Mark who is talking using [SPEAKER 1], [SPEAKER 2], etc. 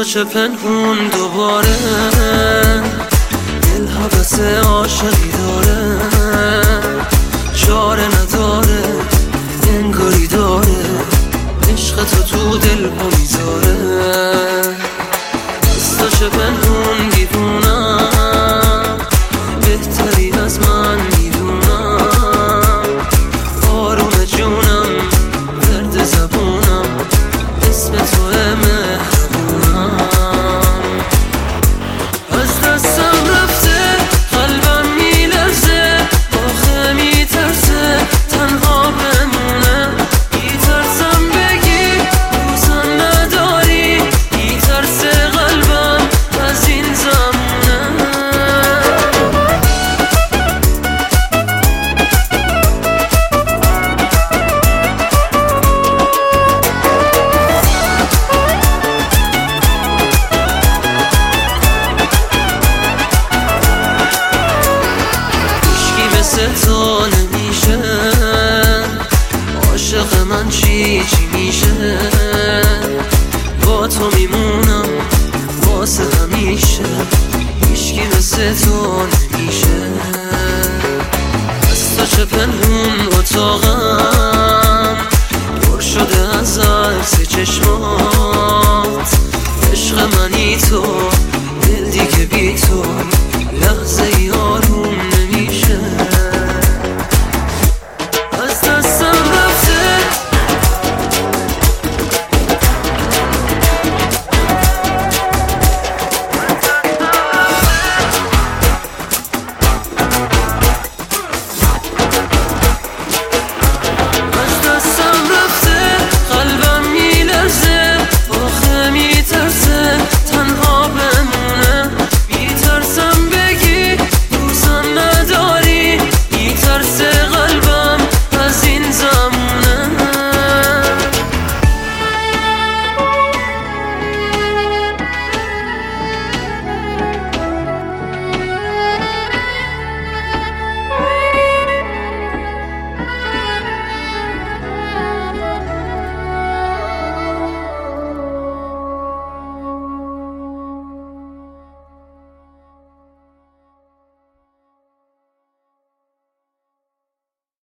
[SPEAKER 1] تو چه پنهون دوباره دل حوث عاشقی داره، چاره نداره انگاری داره، عشق تو دل پا میذاره. از تو چه پنهون دیوونم، بهتری از من میدونم، آروم جونم ورد زبونم، اسم توه مهربونم. از دستم رفته قلبم میلرزه، آخه میترسه تنها بمونه، میترسم بگی دوستم نداری، میترسه قلبم از این زمونه. تو نمیشه عاشق من، چی میشه با تو میمونم واسه همیشه، هیچکی مثل تو نمیشه. از تو چه پنهون اتاقم پر شده از عکس چشمات، عشق منی تو دل دیگه بی تو لحظه ای آروم